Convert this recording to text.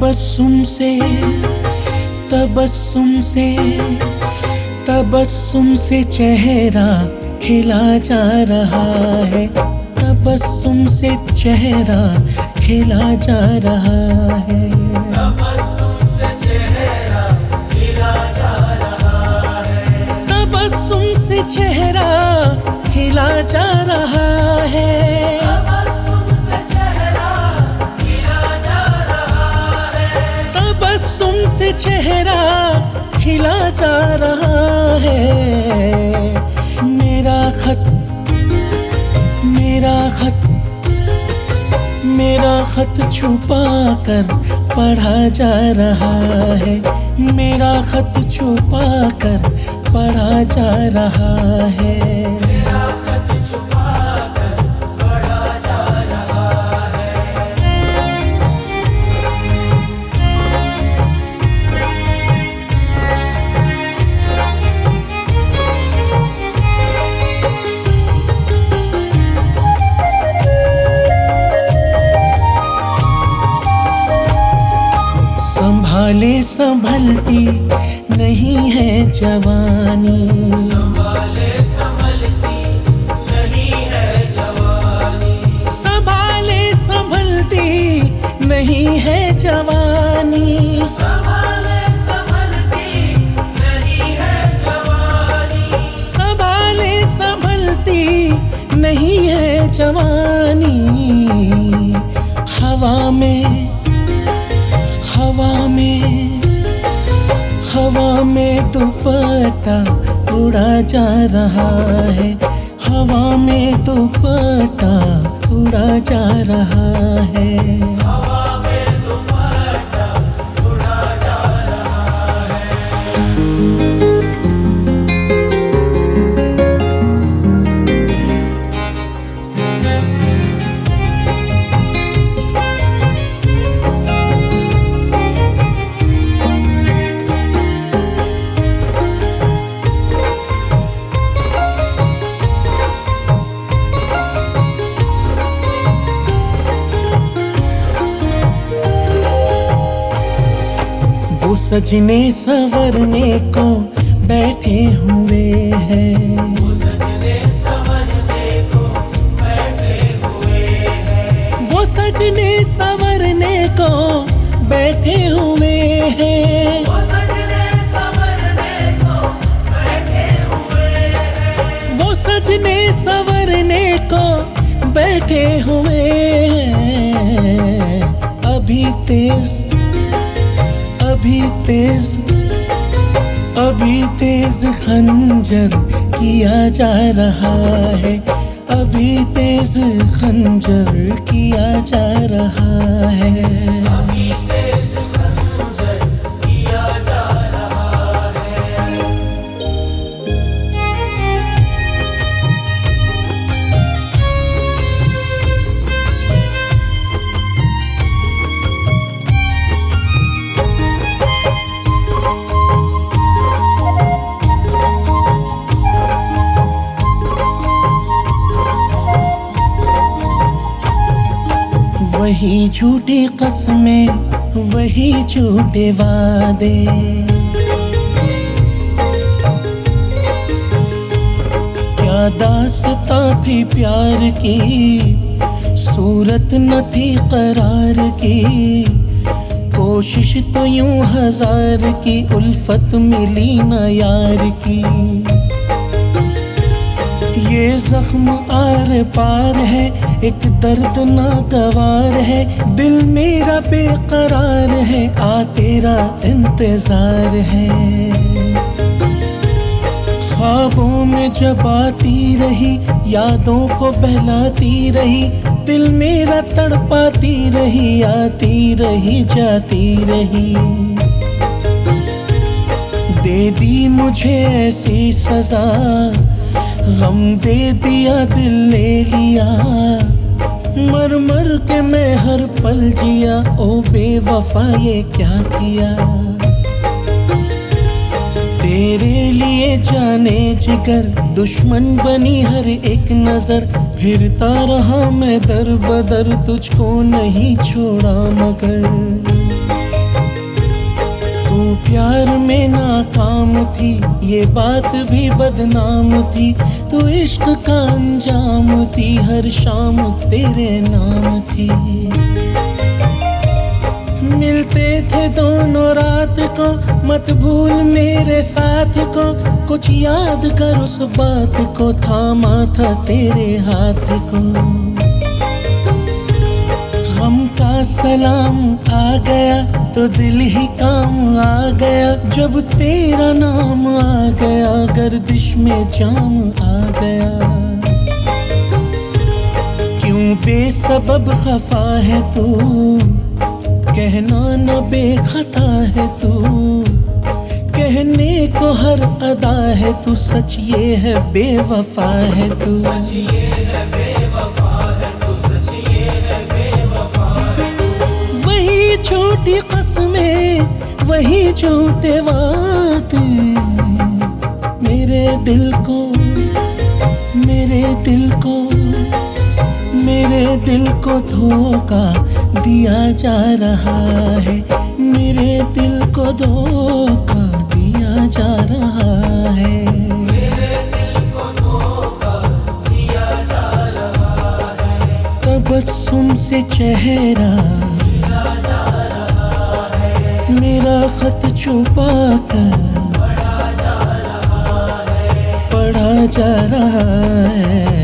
तबस्सुम से चेहरा खिला जा रहा है, तबस्सुम से चेहरा खिला जा रहा है, तबस्सुम से चेहरा खिला जा रहा है, तबस्सुम से चेहरा खिला जा रहा है, तबस्सुम से चेहरा खिला जा रहा है, तबस्सुम से चेहरा खिला जा रहा है। मेरा खत छुपा कर पढ़ा जा रहा है, मेरा खत छुपा कर पढ़ा जा रहा है, मेरा खत छुपा कर पढ़ा जा रहा है। संभाले संभलती नहीं है जवानी, संभाले संभलती नहीं है जवानी, संभाले संभलती नहीं है जवानी, संभाले संभलती नहीं है जवानी, संभाले संभलती नहीं है जवानी। हवा में दुपट्टा उड़ा जा रहा है, हवा में दुपट्टा उड़ा जा रहा है, हवा में दुपट्टा उड़ा जा रहा है। वो सजने संवरने को बैठे हुए हैं, वो सजने संवरने को बैठे हुए हैं, वो सजने संवरने को बैठे हुए हैं, वो सजने संवरने को बैठे हुए हैं, वो सजने संवरने को बैठे हुए हैं। अभी तेज खंजर किया जा रहा है, अभी तेज खंजर किया जा रहा है, अभी तेज खंजर किया जा रहा है। वही झूठी कसमें, वही झूठे वादे, क्या दास्तां थी प्यार की, सूरत न थी करार की, कोशिश तो यूं हजार की, उल्फत मिली न यार की। ये जख्म आर पार है, एक दर्द नागवार है, दिल मेरा बेकरार है, आ तेरा इंतजार है। ख्वाबों में जब आती रही, यादों को बहलाती रही, दिल मेरा तड़पाती रही, आती रही जाती रही। दे दी मुझे ऐसी सजा, गम दे दिया दिल ले लिया, मर मर के मैं हर पल जिया, ओ बेवफा ये क्या किया। तेरे लिए जाने जिगर, दुश्मन बनी हर एक नजर, फिरता रहा मैं दर बदर, तुझको नहीं छोड़ा मगर। प्यार में नाकाम थी, ये बात भी बदनाम थी। तू इश्क का अंजाम थी, हर शाम तेरे नाम थी। मिलते थे दोनों रात को, मत भूल मेरे साथ को। कुछ याद कर उस बात को, थामा था तेरे हाथ को। गम का सलाम आ गया तो दिल ही काम आ गया। जब तेरा नाम आ गया, गर्दिश में जाम आ गया। क्यों बेसबब खफा है तू, कहना न बेखता है तू। कहने को हर अदा है तू, सच ये है बेवफा है तू। सच ये है बेवफा है तू, सच ये है बेवफा है तू। वही झूठी कसमें, वही झूठे वादे, मेरे दिल को, मेरे दिल को, मेरे दिल को धोखा दिया जा रहा है। मेरे दिल को धोखा दिया जा रहा है। मेरे दिल को धोखा दिया जा रहा है। तबस्सुम से चेहरा दिया जा रहा है। मेरा खत छुपा कर पढ़ा जा रहा है। पढ़ा जा रहा है।